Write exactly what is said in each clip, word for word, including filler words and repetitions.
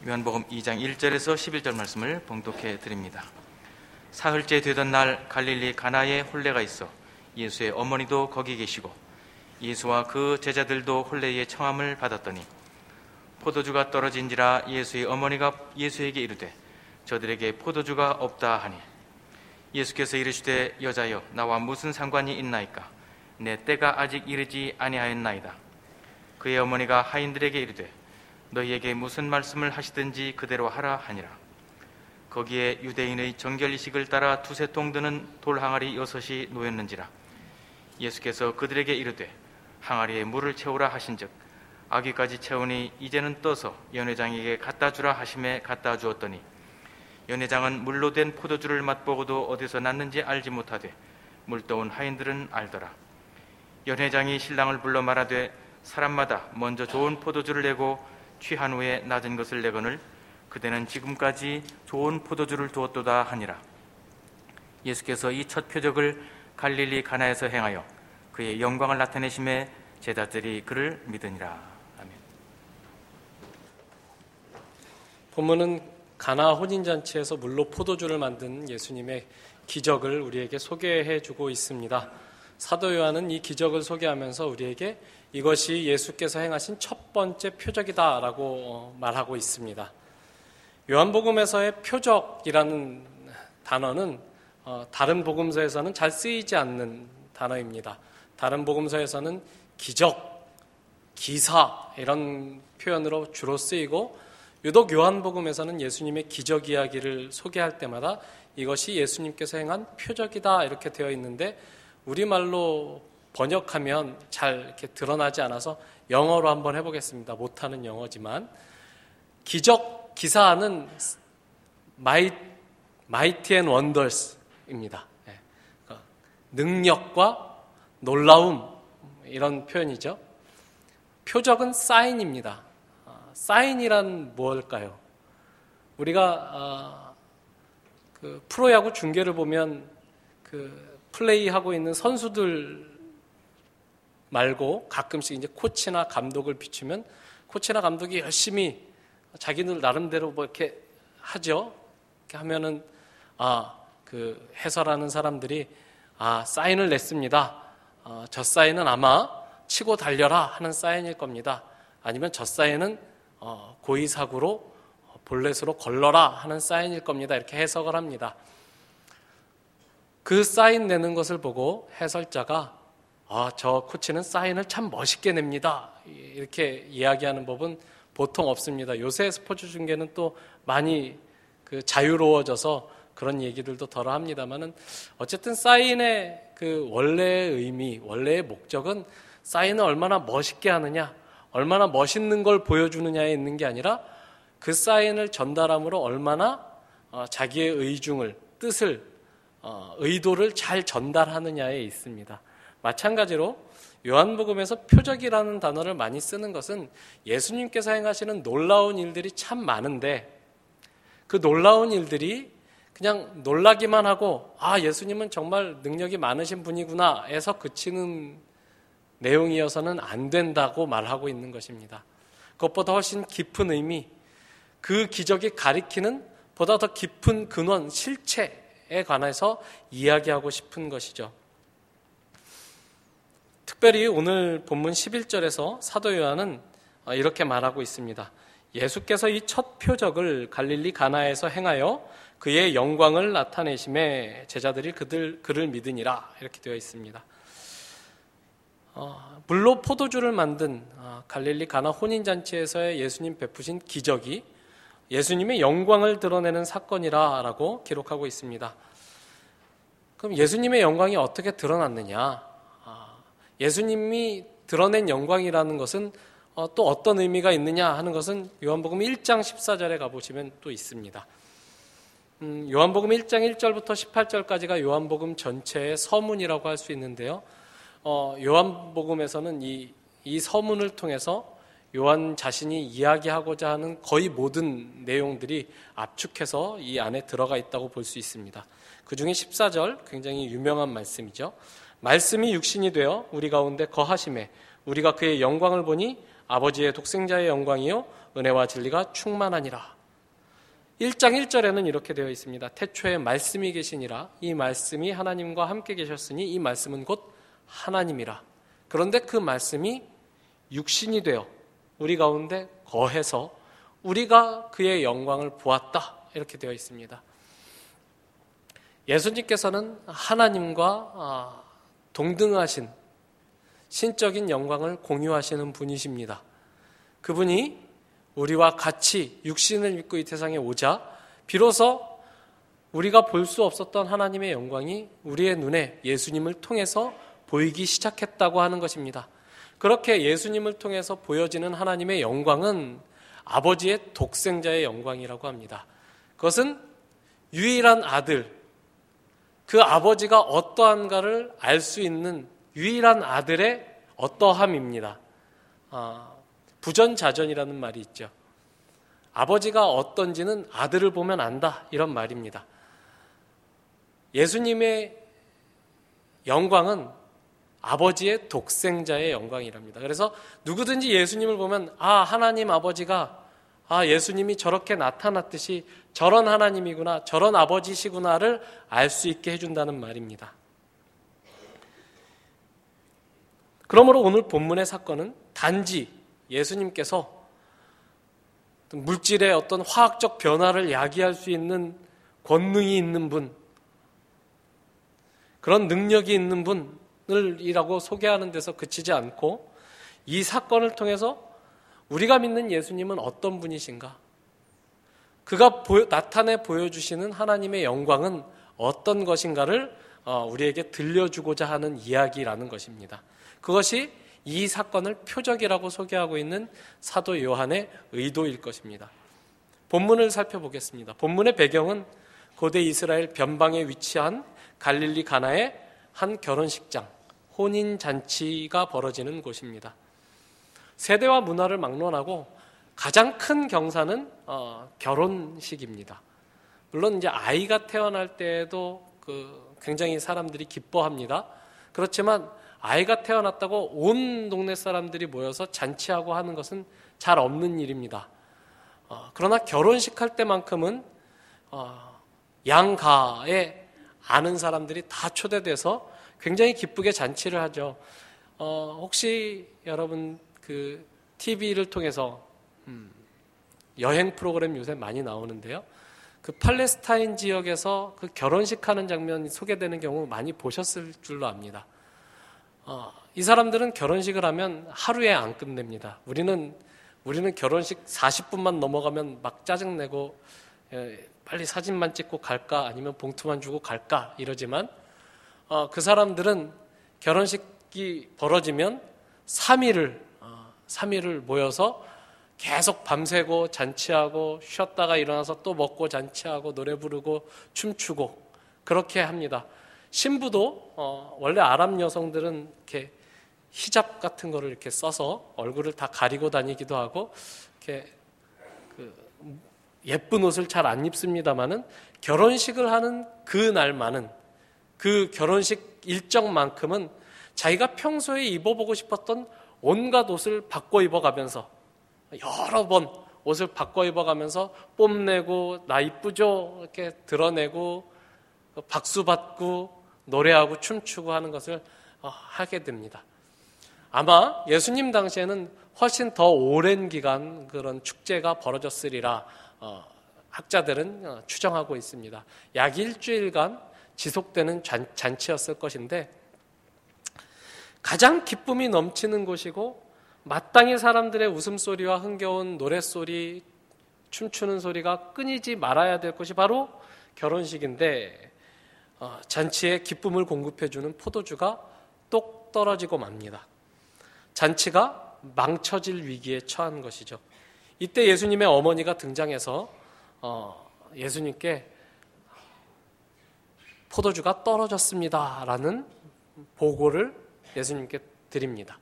요한복음 이 장 일 절에서 십일 절 말씀을 봉독해 드립니다. 사흘째 되던 날 갈릴리 가나에 혼례가 있어 예수의 어머니도 거기 계시고 예수와 그 제자들도 혼례의 청함을 받았더니 포도주가 떨어진지라 예수의 어머니가 예수에게 이르되 저들에게 포도주가 없다 하니 예수께서 이르시되 여자여 나와 무슨 상관이 있나이까 내 때가 아직 이르지 아니하였나이다. 그의 어머니가 하인들에게 이르되 너희에게 무슨 말씀을 하시든지 그대로 하라 하니라. 거기에 유대인의 정결이식을 따라 두세 통 드는 돌 항아리 여섯이 놓였는지라. 예수께서 그들에게 이르되 항아리에 물을 채우라 하신즉 아귀까지 채우니 이제는 떠서 연회장에게 갖다 주라 하심에 갖다 주었더니 연회장은 물로 된 포도주를 맛보고도 어디서 났는지 알지 못하되 물떠온 하인들은 알더라. 연회장이 신랑을 불러 말하되 사람마다 먼저 좋은 포도주를 내고 취한 후에 낮은 것을 내거늘 그대는 지금까지 좋은 포도주를 두었도다 하니라. 예수께서 이 첫 표적을 갈릴리 가나에서 행하여 그의 영광을 나타내심에 제자들이 그를 믿으니라. 아멘. 본문은 가나 혼인잔치에서 물로 포도주를 만든 예수님의 기적을 우리에게 소개해주고 있습니다. 사도 요한은 이 기적을 소개하면서 우리에게 이것이 예수께서 행하신 첫 번째 표적이다라고 말하고 있습니다. 요한복음에서의 표적이라는 단어는 다른 복음서에서는 잘 쓰이지 않는 단어입니다. 다른 복음서에서는 기적, 기사 이런 표현으로 주로 쓰이고 유독 요한복음에서는 예수님의 기적 이야기를 소개할 때마다 이것이 예수님께서 행한 표적이다 이렇게 되어 있는데 우리말로 번역하면 잘 이렇게 드러나지 않아서 영어로 한번 해보겠습니다. 못하는 영어지만 기적 기사는 mighty and wonders입니다. 능력과 놀라움 이런 표현이죠. 표적은 사인입니다. 사인이란 무엇일까요? 우리가 그 프로야구 중계를 보면 그 플레이하고 있는 선수들 말고 가끔씩 이제 코치나 감독을 비추면 코치나 감독이 열심히 자기들 나름대로 뭐 이렇게 하죠. 이렇게 하면은 아, 그 해설하는 사람들이 아, 사인을 냈습니다. 어, 저 사인은 아마 치고 달려라 하는 사인일 겁니다. 아니면 저 사인은 어, 고의사구로 볼넷으로 걸러라 하는 사인일 겁니다. 이렇게 해석을 합니다. 그 사인 내는 것을 보고 해설자가 아, 저 코치는 사인을 참 멋있게 냅니다. 이렇게 이야기하는 법은 보통 없습니다. 요새 스포츠 중계는 또 많이 그 자유로워져서 그런 얘기들도 덜어 합니다만은 어쨌든 사인의 그 원래의 의미, 원래의 목적은 사인을 얼마나 멋있게 하느냐, 얼마나 멋있는 걸 보여주느냐에 있는 게 아니라 그 사인을 전달함으로 얼마나 자기의 의중을, 뜻을, 의도를 잘 전달하느냐에 있습니다. 마찬가지로 요한복음에서 표적이라는 단어를 많이 쓰는 것은 예수님께서 행하시는 놀라운 일들이 참 많은데 그 놀라운 일들이 그냥 놀라기만 하고 아, 예수님은 정말 능력이 많으신 분이구나 해서 그치는 내용이어서는 안 된다고 말하고 있는 것입니다. 그것보다 훨씬 깊은 의미, 그 기적이 가리키는 보다 더 깊은 근원, 실체에 관해서 이야기하고 싶은 것이죠. 특별히 오늘 본문 십일 절에서 사도 요한은 이렇게 말하고 있습니다. 예수께서 이 첫 표적을 갈릴리 가나에서 행하여 그의 영광을 나타내심에 제자들이 그들, 그를 믿으니라 이렇게 되어 있습니다. 어, 물로 포도주를 만든 어, 갈릴리 가나 혼인잔치에서의 예수님 베푸신 기적이 예수님의 영광을 드러내는 사건이라고 기록하고 있습니다. 그럼 예수님의 영광이 어떻게 드러났느냐? 예수님이 드러낸 영광이라는 것은 또 어떤 의미가 있느냐 하는 것은 요한복음 일 장 십사 절에 가보시면 또 있습니다. 음, 요한복음 일 장 일 절부터 십팔 절까지가 요한복음 전체의 서문이라고 할 수 있는데요. 어, 요한복음에서는 이, 이 서문을 통해서 요한 자신이 이야기하고자 하는 거의 모든 내용들이 압축해서 이 안에 들어가 있다고 볼 수 있습니다. 그 중에 십사 절 굉장히 유명한 말씀이죠. 말씀이 육신이 되어 우리 가운데 거하심에 우리가 그의 영광을 보니 아버지의 독생자의 영광이요 은혜와 진리가 충만하니라. 일 장 일 절에는 이렇게 되어 있습니다. 태초에 말씀이 계시니라. 이 말씀이 하나님과 함께 계셨으니 이 말씀은 곧 하나님이라. 그런데 그 말씀이 육신이 되어 우리 가운데 거해서 우리가 그의 영광을 보았다. 이렇게 되어 있습니다. 예수님께서는 하나님과 동등하신 신적인 영광을 공유하시는 분이십니다. 그분이 우리와 같이 육신을 입고 이 세상에 오자 비로소 우리가 볼 수 없었던 하나님의 영광이 우리의 눈에 예수님을 통해서 보이기 시작했다고 하는 것입니다. 그렇게 예수님을 통해서 보여지는 하나님의 영광은 아버지의 독생자의 영광이라고 합니다. 그것은 유일한 아들, 그 아버지가 어떠한가를 알 수 있는 유일한 아들의 어떠함입니다. 아, 부전자전이라는 말이 있죠. 아버지가 어떤지는 아들을 보면 안다, 이런 말입니다. 예수님의 영광은 아버지의 독생자의 영광이랍니다. 그래서 누구든지 예수님을 보면 아, 하나님 아버지가 아, 예수님이 저렇게 나타났듯이 저런 하나님이구나, 저런 아버지시구나를 알 수 있게 해준다는 말입니다. 그러므로 오늘 본문의 사건은 단지 예수님께서 물질의 어떤 화학적 변화를 야기할 수 있는 권능이 있는 분, 그런 능력이 있는 분을이라고 소개하는 데서 그치지 않고 이 사건을 통해서 우리가 믿는 예수님은 어떤 분이신가? 그가 보여, 나타내 보여주시는 하나님의 영광은 어떤 것인가를 우리에게 들려주고자 하는 이야기라는 것입니다. 그것이 이 사건을 표적이라고 소개하고 있는 사도 요한의 의도일 것입니다. 본문을 살펴보겠습니다. 본문의 배경은 고대 이스라엘 변방에 위치한 갈릴리 가나의 한 결혼식장, 혼인잔치가 벌어지는 곳입니다. 세대와 문화를 막론하고 가장 큰 경사는 어, 결혼식입니다. 물론 이제 아이가 태어날 때에도 그 굉장히 사람들이 기뻐합니다. 그렇지만 아이가 태어났다고 온 동네 사람들이 모여서 잔치하고 하는 것은 잘 없는 일입니다. 어, 그러나 결혼식 할 때만큼은 어, 양가에 아는 사람들이 다 초대돼서 굉장히 기쁘게 잔치를 하죠. 어, 혹시 여러분 그 티비를 통해서 음, 여행 프로그램 요새 많이 나오는데요. 그 팔레스타인 지역에서 그 결혼식 하는 장면이 소개되는 경우 많이 보셨을 줄로 압니다. 어, 이 사람들은 결혼식을 하면 하루에 안 끝냅니다. 우리는 우리는 결혼식 사십 분만 넘어가면 막 짜증내고 에, 빨리 사진만 찍고 갈까 아니면 봉투만 주고 갈까 이러지만 어, 그 사람들은 결혼식이 벌어지면 삼 일을 어, 삼 일을 모여서 계속 밤새고 잔치하고 쉬었다가 일어나서 또 먹고 잔치하고 노래 부르고 춤추고 그렇게 합니다. 신부도 어, 원래 아랍 여성들은 이렇게 히잡 같은 거를 이렇게 써서 얼굴을 다 가리고 다니기도 하고 이렇게 그 예쁜 옷을 잘 안 입습니다만은 결혼식을 하는 그 날만은 그 결혼식 일정만큼은 자기가 평소에 입어보고 싶었던 온갖 옷을 바꿔 입어가면서 여러 번 옷을 바꿔 입어가면서 뽐내고 나 이쁘죠 이렇게 드러내고 박수 받고 노래하고 춤추고 하는 것을 하게 됩니다. 아마 예수님 당시에는 훨씬 더 오랜 기간 그런 축제가 벌어졌으리라 학자들은 추정하고 있습니다. 약 일주일간 지속되는 잔치였을 것인데 가장 기쁨이 넘치는 곳이고 마땅히 사람들의 웃음소리와 흥겨운 노랫소리, 춤추는 소리가 끊이지 말아야 될 것이 바로 결혼식인데 어, 잔치에 기쁨을 공급해주는 포도주가 똑 떨어지고 맙니다. 잔치가 망쳐질 위기에 처한 것이죠. 이때 예수님의 어머니가 등장해서 어, 예수님께 포도주가 떨어졌습니다 라는 보고를 예수님께 드립니다.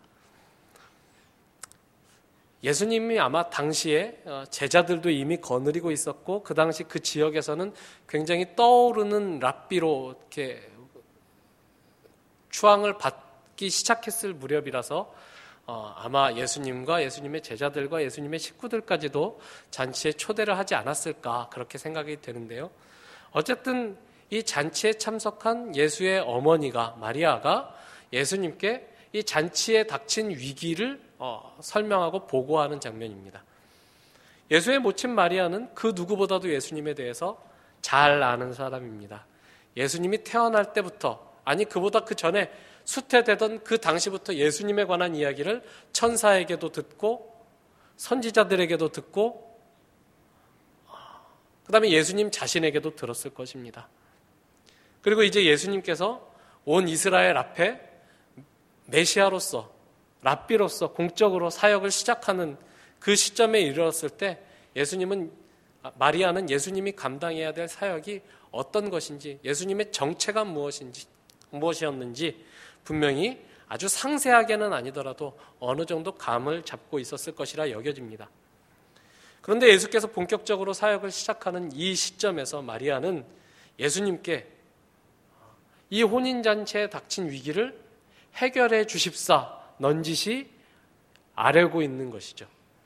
예수님이 아마 당시에 제자들도 이미 거느리고 있었고 그 당시 그 지역에서는 굉장히 떠오르는 랍비로 이렇게 추앙을 받기 시작했을 무렵이라서 어, 아마 예수님과 예수님의 제자들과 예수님의 식구들까지도 잔치에 초대를 하지 않았을까 그렇게 생각이 되는데요. 어쨌든 이 잔치에 참석한 예수의 어머니가 마리아가 예수님께 이 잔치에 닥친 위기를 어, 설명하고 보고하는 장면입니다. 예수의 모친 마리아는 그 누구보다도 예수님에 대해서 잘 아는 사람입니다. 예수님이 태어날 때부터, 아니 그보다 그 전에 수태되던 그 당시부터 예수님에 관한 이야기를 천사에게도 듣고 선지자들에게도 듣고 그 다음에 예수님 자신에게도 들었을 것입니다. 그리고 이제 예수님께서 온 이스라엘 앞에 메시아로서, 랍비로서 공적으로 사역을 시작하는 그 시점에 이르렀을 때 예수님은, 마리아는 예수님이 감당해야 될 사역이 어떤 것인지, 예수님의 정체가 무엇인지, 무엇이었는지 분명히 아주 상세하게는 아니더라도 어느 정도 감을 잡고 있었을 것이라 여겨집니다. 그런데 예수께서 본격적으로 사역을 시작하는 이 시점에서 마리아는 예수님께 이 혼인잔치에 닥친 위기를 해결해 주십사 넌지시 아뢰고 있는 것이죠.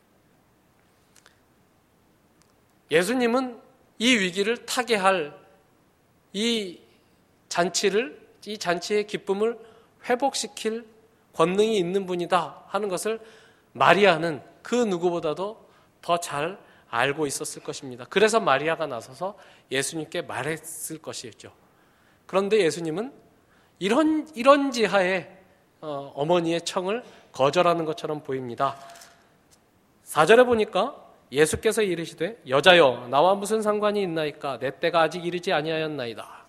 예수님은 이 위기를 타개할 이 잔치를, 이 잔치의 기쁨을 회복시킬 권능이 있는 분이다 하는 것을 마리아는 그 누구보다도 더 잘 알고 있었을 것입니다. 그래서 마리아가 나서서 예수님께 말했을 것이었죠. 그런데 예수님은 이런, 이런 지하에 어, 어머니의 청을 거절하는 것처럼 보입니다. 사 절에 보니까 예수께서 이르시되 여자여 나와 무슨 상관이 있나이까 내 때가 아직 이르지 아니하였나이다.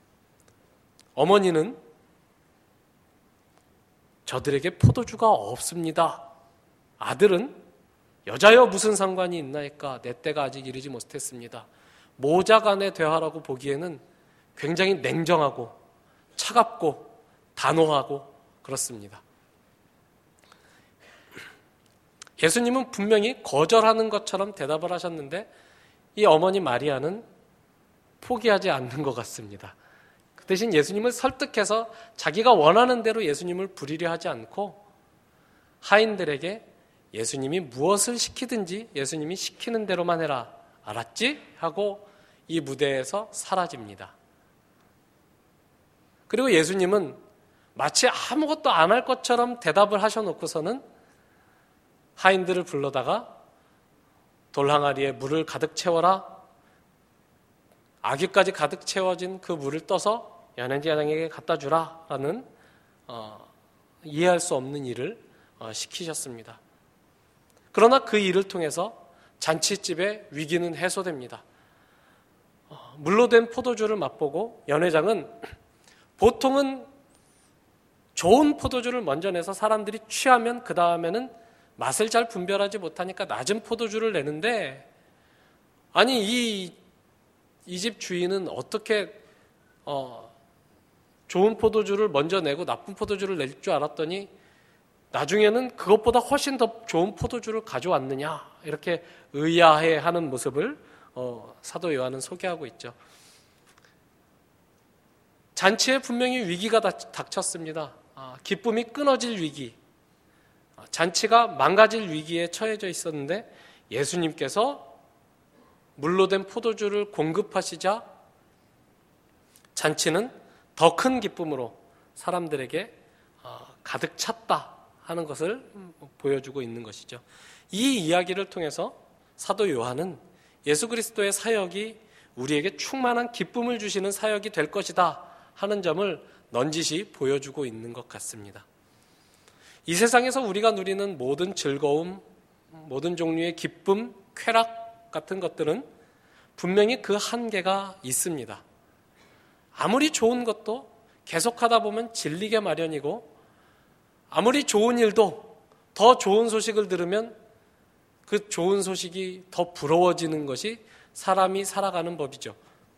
어머니는 저들에게 포도주가 없습니다. 아들은 여자여 무슨 상관이 있나이까 내 때가 아직 이르지 못했습니다. 모자 간의 대화라고 보기에는 굉장히 냉정하고 차갑고 단호하고 그렇습니다. 예수님은 분명히 거절하는 것처럼 대답을 하셨는데 이 어머니 마리아는 포기하지 않는 것 같습니다. 그 대신 예수님을 설득해서 자기가 원하는 대로 예수님을 부리려 하지 않고 하인들에게 예수님이 무엇을 시키든지 예수님이 시키는 대로만 해라. 알았지? 하고 이 무대에서 사라집니다. 그리고 예수님은 마치 아무것도 안 할 것처럼 대답을 하셔놓고서는 하인들을 불러다가 돌 항아리에 물을 가득 채워라. 아귀까지 가득 채워진 그 물을 떠서 연회장에게 갖다 주라. 라는 어, 이해할 수 없는 일을 어, 시키셨습니다. 그러나 그 일을 통해서 잔치집의 위기는 해소됩니다. 어, 물로 된 포도주를 맛보고 연회장은 보통은 좋은 포도주를 먼저 내서 사람들이 취하면 그 다음에는 맛을 잘 분별하지 못하니까 낮은 포도주를 내는데 아니 이 이 집 주인은 어떻게 어, 좋은 포도주를 먼저 내고 나쁜 포도주를 낼 줄 알았더니 나중에는 그것보다 훨씬 더 좋은 포도주를 가져왔느냐 이렇게 의아해하는 모습을 어, 사도 요한은 소개하고 있죠. 잔치에 분명히 위기가 닥쳤습니다. 아, 기쁨이 끊어질 위기, 잔치가 망가질 위기에 처해져 있었는데 예수님께서 물로 된 포도주를 공급하시자 잔치는 더 큰 기쁨으로 사람들에게 가득 찼다 하는 것을 보여주고 있는 것이죠. 이 이야기를 통해서 사도 요한은 예수 그리스도의 사역이 우리에게 충만한 기쁨을 주시는 사역이 될 것이다 하는 점을 넌지시 보여주고 있는 것 같습니다. 이 세상에서 우리가 누리는 모든 즐거움, 모든 종류의 기쁨, 쾌락 같은 것들은 분명히 그 한계가 있습니다. 아무리 좋은 것도 계속하다 보면 질리게 마련이고 아무리 좋은 일도 더 좋은 소식을 들으면 그 좋은 소식이 더 부러워지는 것이 사람이 살아가는 법이죠.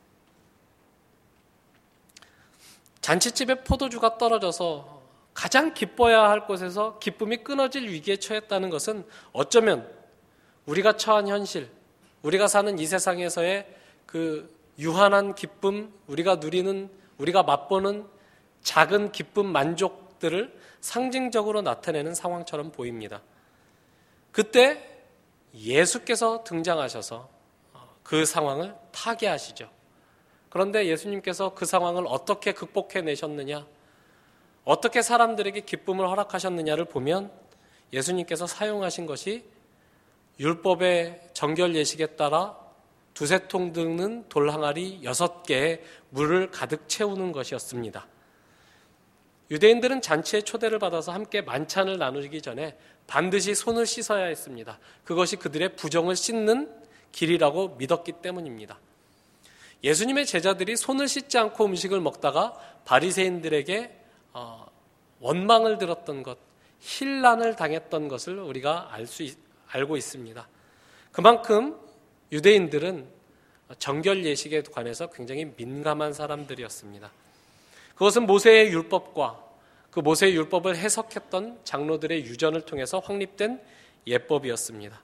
잔치집에 포도주가 떨어져서 가장 기뻐야 할 곳에서 기쁨이 끊어질 위기에 처했다는 것은 어쩌면 우리가 처한 현실, 우리가 사는 이 세상에서의 그 유한한 기쁨, 우리가 누리는, 우리가 맛보는 작은 기쁨, 만족들 것들을 상징적으로 나타내는 상황처럼 보입니다. 그때 예수께서 등장하셔서 그 상황을 타개하시죠. 그런데 예수님께서 그 상황을 어떻게 극복해내셨느냐, 어떻게 사람들에게 기쁨을 허락하셨느냐를 보면 예수님께서 사용하신 것이 율법의 정결 예식에 따라 두세 통 드는 돌 항아리 여섯 개의 물을 가득 채우는 것이었습니다. 유대인들은 잔치에 초대를 받아서 함께 만찬을 나누기 전에 반드시 손을 씻어야 했습니다. 그것이 그들의 부정을 씻는 길이라고 믿었기 때문입니다. 예수님의 제자들이 손을 씻지 않고 음식을 먹다가 바리새인들에게 원망을 들었던 것, 힐난을 당했던 것을 우리가 알 수, 알고 있습니다. 그만큼 유대인들은 정결 예식에 관해서 굉장히 민감한 사람들이었습니다. 그것은 모세의 율법과 그 모세의 율법을 해석했던 장로들의 유전을 통해서 확립된 예법이었습니다.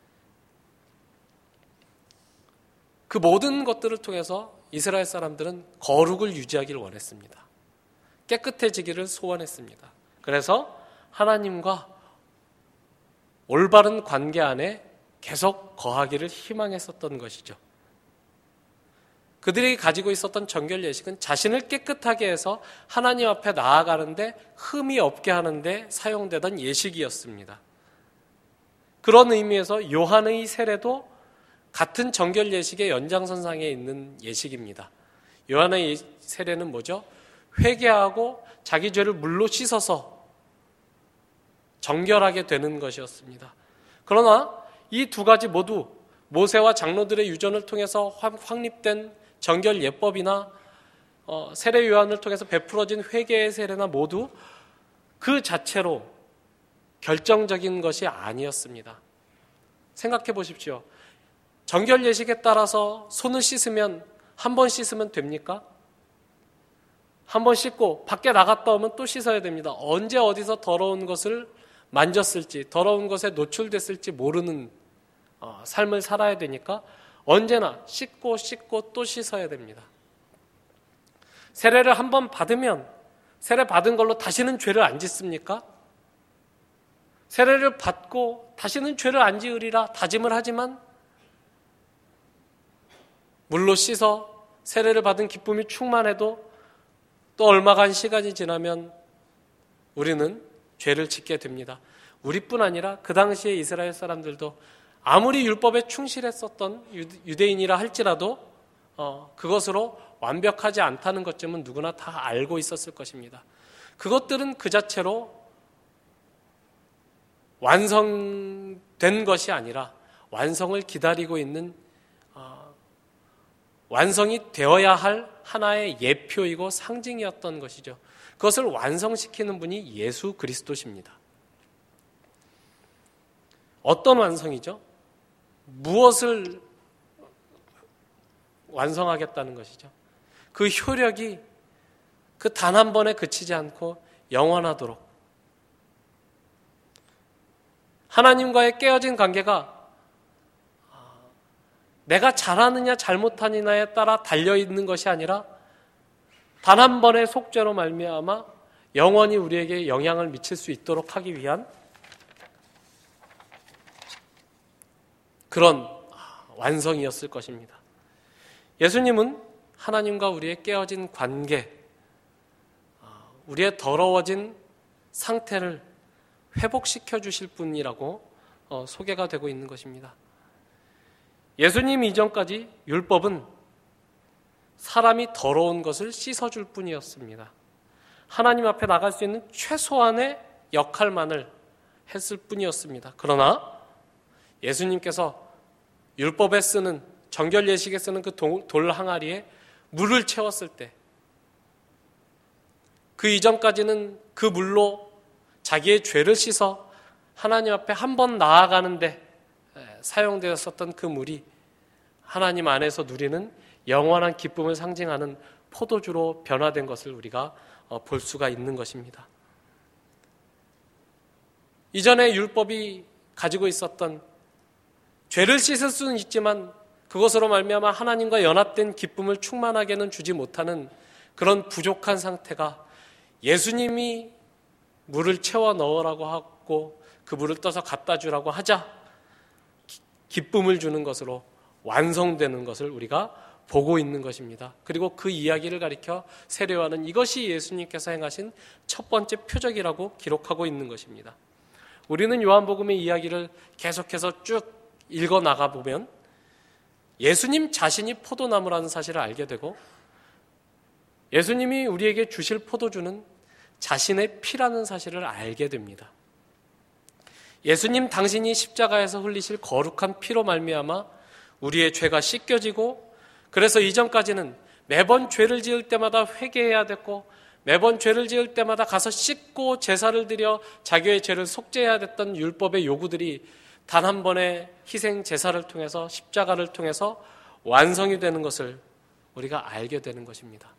그 모든 것들을 통해서 이스라엘 사람들은 거룩을 유지하기를 원했습니다. 깨끗해지기를 소원했습니다. 그래서 하나님과 올바른 관계 안에 계속 거하기를 희망했었던 것이죠. 그들이 가지고 있었던 정결 예식은 자신을 깨끗하게 해서 하나님 앞에 나아가는데 흠이 없게 하는데 사용되던 예식이었습니다. 그런 의미에서 요한의 세례도 같은 정결 예식의 연장선상에 있는 예식입니다. 요한의 세례는 뭐죠? 회개하고 자기 죄를 물로 씻어서 정결하게 되는 것이었습니다. 그러나 이 두 가지 모두 모세와 장로들의 유전을 통해서 확립된 정결 예법이나 어, 세례 요한을 통해서 베풀어진 회개의 세례나 모두 그 자체로 결정적인 것이 아니었습니다. 생각해 보십시오. 정결 예식에 따라서 손을 씻으면 한 번 씻으면 됩니까? 한 번 씻고 밖에 나갔다 오면 또 씻어야 됩니다. 언제 어디서 더러운 것을 만졌을지, 더러운 것에 노출됐을지 모르는 어, 삶을 살아야 되니까 언제나 씻고 씻고 또 씻어야 됩니다. 세례를 한 번 받으면 세례 받은 걸로 다시는 죄를 안 짓습니까? 세례를 받고 다시는 죄를 안 지으리라 다짐을 하지만 물로 씻어 세례를 받은 기쁨이 충만해도 또 얼마간 시간이 지나면 우리는 죄를 짓게 됩니다. 우리뿐 아니라 그 당시에 이스라엘 사람들도 아무리 율법에 충실했었던 유대인이라 할지라도 어, 그것으로 완벽하지 않다는 것쯤은 누구나 다 알고 있었을 것입니다. 그것들은 그 자체로 완성된 것이 아니라 완성을 기다리고 있는 어, 완성이 되어야 할 하나의 예표이고 상징이었던 것이죠. 그것을 완성시키는 분이 예수 그리스도십니다. 어떤 완성이죠? 무엇을 완성하겠다는 것이죠? 그 효력이 그 단 한 번에 그치지 않고 영원하도록 하나님과의 깨어진 관계가 내가 잘하느냐 잘못하느냐에 따라 달려있는 것이 아니라 단 한 번의 속죄로 말미암아 영원히 우리에게 영향을 미칠 수 있도록 하기 위한 그런 완성이었을 것입니다. 예수님은 하나님과 우리의 깨어진 관계, 우리의 더러워진 상태를 회복시켜 주실 분이라고 소개가 되고 있는 것입니다. 예수님 이전까지 율법은 사람이 더러운 것을 씻어줄 뿐이었습니다. 하나님 앞에 나갈 수 있는 최소한의 역할만을 했을 뿐이었습니다. 그러나 예수님께서 율법에 쓰는 정결 예식에 쓰는 그 돌 항아리에 물을 채웠을 때 그 이전까지는 그 물로 자기의 죄를 씻어 하나님 앞에 한 번 나아가는데 사용되었었던 그 물이 하나님 안에서 누리는 영원한 기쁨을 상징하는 포도주로 변화된 것을 우리가 볼 수가 있는 것입니다. 이전에 율법이 가지고 있었던 죄를 씻을 수는 있지만 그것으로 말미암아 하나님과 연합된 기쁨을 충만하게는 주지 못하는 그런 부족한 상태가 예수님이 물을 채워 넣으라고 하고 그 물을 떠서 갖다 주라고 하자 기쁨을 주는 것으로 완성되는 것을 우리가 보고 있는 것입니다. 그리고 그 이야기를 가리켜 세례요한은 이것이 예수님께서 행하신 첫 번째 표적이라고 기록하고 있는 것입니다. 우리는 요한복음의 이야기를 계속해서 쭉 읽어 나가 보면 예수님 자신이 포도나무라는 사실을 알게 되고 예수님이 우리에게 주실 포도주는 자신의 피라는 사실을 알게 됩니다. 예수님 당신이 십자가에서 흘리실 거룩한 피로 말미암아 우리의 죄가 씻겨지고 그래서 이전까지는 매번 죄를 지을 때마다 회개해야 됐고 매번 죄를 지을 때마다 가서 씻고 제사를 드려 자기의 죄를 속죄해야 됐던 율법의 요구들이 단 한 번의 희생 제사를 통해서 십자가를 통해서 완성이 되는 것을 우리가 알게 되는 것입니다.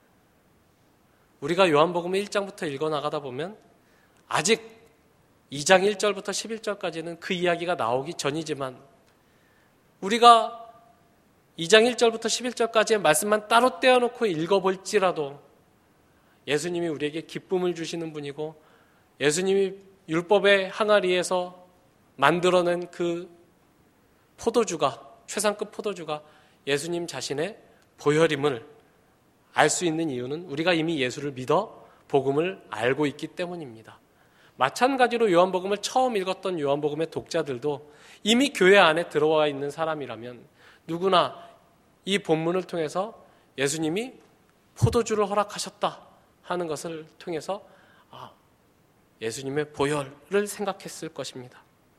우리가 요한복음 일 장부터 읽어 나가다 보면 아직 이 장 일 절부터 십일 절까지는 그 이야기가 나오기 전이지만 우리가 이 장 일 절부터 십일 절까지의 말씀만 따로 떼어놓고 읽어볼지라도 예수님이 우리에게 기쁨을 주시는 분이고 예수님이 율법의 항아리에서 만들어낸 그 포도주가 최상급 포도주가 예수님 자신의 보혈임을 알 수 있는 이유는 우리가 이미 예수를 믿어 복음을 알고 있기 때문입니다. 마찬가지로 요한복음을 처음 읽었던 요한복음의 독자들도 이미 교회 안에 들어와 있는 사람이라면 누구나 이 본문을 통해서 예수님이 포도주를 허락하셨다 하는 것을 통해서 아, 예수님의 보혈을 생각했을 것입니다.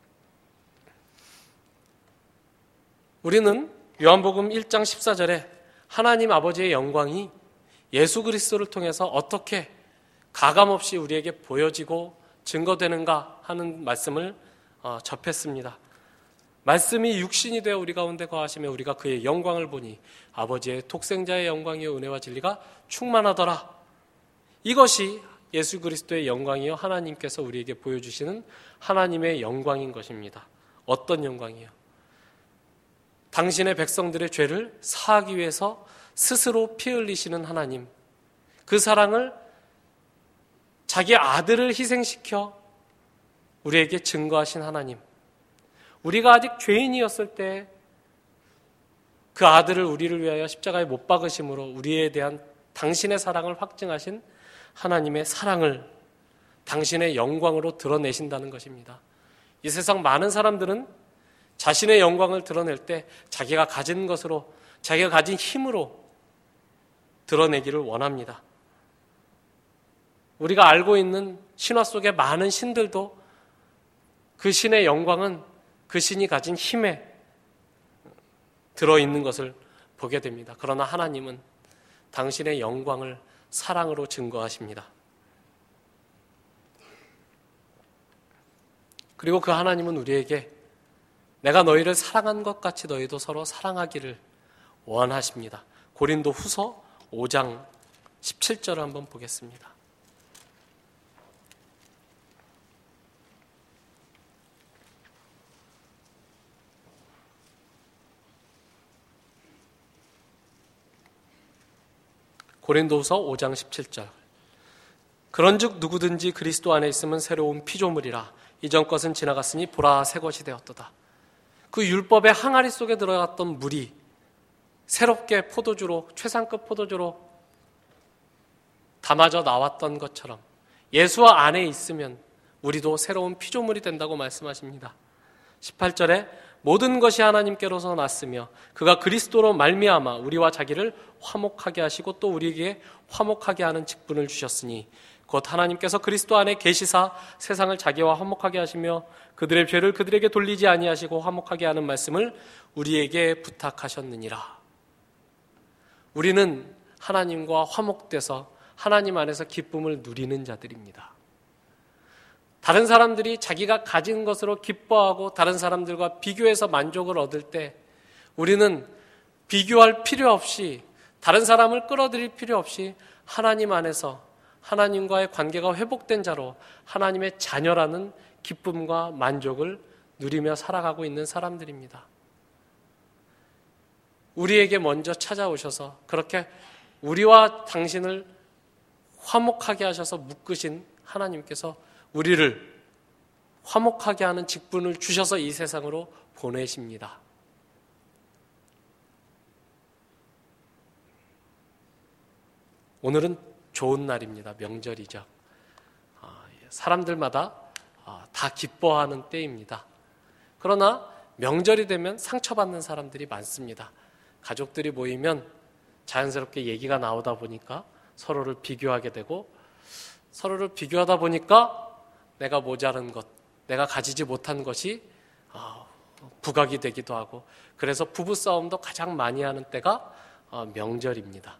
우리는 요한복음 일 장 십사 절에 하나님 아버지의 영광이 예수 그리스도를 통해서 어떻게 가감없이 우리에게 보여지고 증거되는가 하는 말씀을 접했습니다. 말씀이 육신이 되어 우리 가운데 거하시며 우리가 그의 영광을 보니 아버지의 독생자의 영광이요 은혜와 진리가 충만하더라. 이것이 예수 그리스도의 영광이요 하나님께서 우리에게 보여주시는 하나님의 영광인 것입니다. 어떤 영광이요? 당신의 백성들의 죄를 사하기 위해서 스스로 피 흘리시는 하나님, 그 사랑을 자기 아들을 희생시켜 우리에게 증거하신 하나님, 우리가 아직 죄인이었을 때 그 아들을 우리를 위하여 십자가에 못 박으심으로 우리에 대한 당신의 사랑을 확증하신 하나님의 사랑을 당신의 영광으로 드러내신다는 것입니다. 이 세상 많은 사람들은 자신의 영광을 드러낼 때 자기가 가진 것으로, 자기가 가진 힘으로 드러내기를 원합니다. 우리가 알고 있는 신화 속의 많은 신들도 그 신의 영광은 그 신이 가진 힘에 들어있는 것을 보게 됩니다. 그러나 하나님은 당신의 영광을 사랑으로 증거하십니다. 그리고 그 하나님은 우리에게 내가 너희를 사랑한 것 같이 너희도 서로 사랑하기를 원하십니다. 고린도 후서 오 장 십칠 절을 한번 보겠습니다. 고린도후서 오 장 십칠 절. 그런즉 누구든지 그리스도 안에 있으면 새로운 피조물이라 이전 것은 지나갔으니 보라 새 것이 되었도다. 그 율법의 항아리 속에 들어갔던 물이 새롭게 포도주로, 최상급 포도주로 담아져 나왔던 것처럼 예수와 안에 있으면 우리도 새로운 피조물이 된다고 말씀하십니다. 십팔 절에 모든 것이 하나님께로서 났으며 그가 그리스도로 말미암아 우리와 자기를 화목하게 하시고 또 우리에게 화목하게 하는 직분을 주셨으니 곧 하나님께서 그리스도 안에 계시사 세상을 자기와 화목하게 하시며 그들의 죄를 그들에게 돌리지 아니하시고 화목하게 하는 말씀을 우리에게 부탁하셨느니라. 우리는 하나님과 화목돼서 하나님 안에서 기쁨을 누리는 자들입니다. 다른 사람들이 자기가 가진 것으로 기뻐하고 다른 사람들과 비교해서 만족을 얻을 때 우리는 비교할 필요 없이, 다른 사람을 끌어들일 필요 없이 하나님 안에서 하나님과의 관계가 회복된 자로 하나님의 자녀라는 기쁨과 만족을 누리며 살아가고 있는 사람들입니다. 우리에게 먼저 찾아오셔서 그렇게 우리와 당신을 화목하게 하셔서 묶으신 하나님께서 우리를 화목하게 하는 직분을 주셔서 이 세상으로 보내십니다. 오늘은 좋은 날입니다. 명절이죠. 사람들마다 다 기뻐하는 때입니다. 그러나 명절이 되면 상처받는 사람들이 많습니다. 가족들이 모이면 자연스럽게 얘기가 나오다 보니까 서로를 비교하게 되고, 서로를 비교하다 보니까 내가 모자른 것, 내가 가지지 못한 것이 부각이 되기도 하고, 그래서 부부싸움도 가장 많이 하는 때가 명절입니다.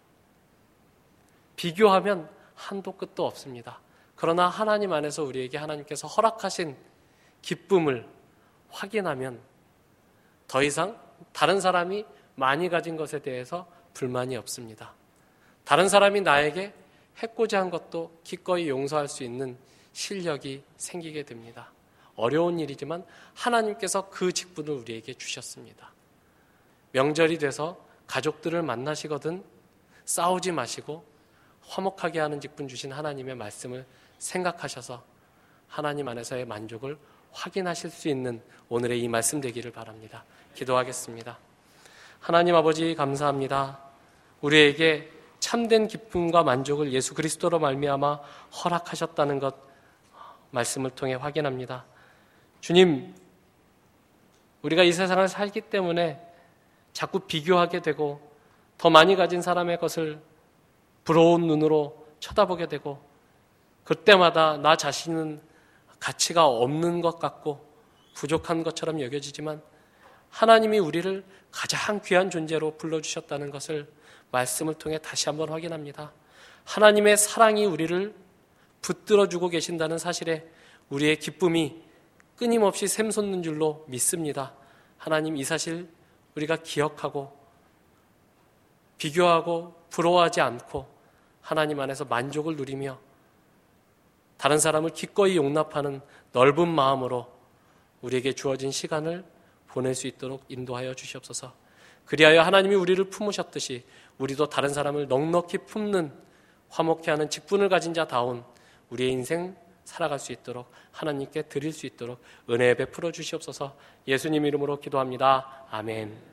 비교하면 한도 끝도 없습니다. 그러나 하나님 안에서 우리에게 하나님께서 허락하신 기쁨을 확인하면 더 이상 다른 사람이 많이 가진 것에 대해서 불만이 없습니다. 다른 사람이 나에게 해코지 한 것도 기꺼이 용서할 수 있는 실력이 생기게 됩니다. 어려운 일이지만 하나님께서 그 직분을 우리에게 주셨습니다. 명절이 돼서 가족들을 만나시거든 싸우지 마시고 화목하게 하는 직분 주신 하나님의 말씀을 생각하셔서 하나님 안에서의 만족을 확인하실 수 있는 오늘의 이 말씀 되기를 바랍니다. 기도하겠습니다. 하나님 아버지 감사합니다. 우리에게 참된 기쁨과 만족을 예수 그리스도로 말미암아 허락하셨다는 것 말씀을 통해 확인합니다. 주님, 우리가 이 세상을 살기 때문에 자꾸 비교하게 되고 더 많이 가진 사람의 것을 부러운 눈으로 쳐다보게 되고, 그때마다 나 자신은 가치가 없는 것 같고 부족한 것처럼 여겨지지만 하나님이 우리를 가장 귀한 존재로 불러주셨다는 것을 말씀을 통해 다시 한번 확인합니다. 하나님의 사랑이 우리를 붙들어주고 계신다는 사실에 우리의 기쁨이 끊임없이 샘솟는 줄로 믿습니다. 하나님, 이 사실 우리가 기억하고 비교하고 부러워하지 않고 하나님 안에서 만족을 누리며 다른 사람을 기꺼이 용납하는 넓은 마음으로 우리에게 주어진 시간을 보낼 수 있도록 인도하여 주시옵소서. 그리하여 하나님이 우리를 품으셨듯이 우리도 다른 사람을 넉넉히 품는 화목케 하는 직분을 가진 자다운 우리의 인생 살아갈 수 있도록 하나님께 드릴 수 있도록 은혜 베풀어 주시옵소서. 예수님 이름으로 기도합니다. 아멘.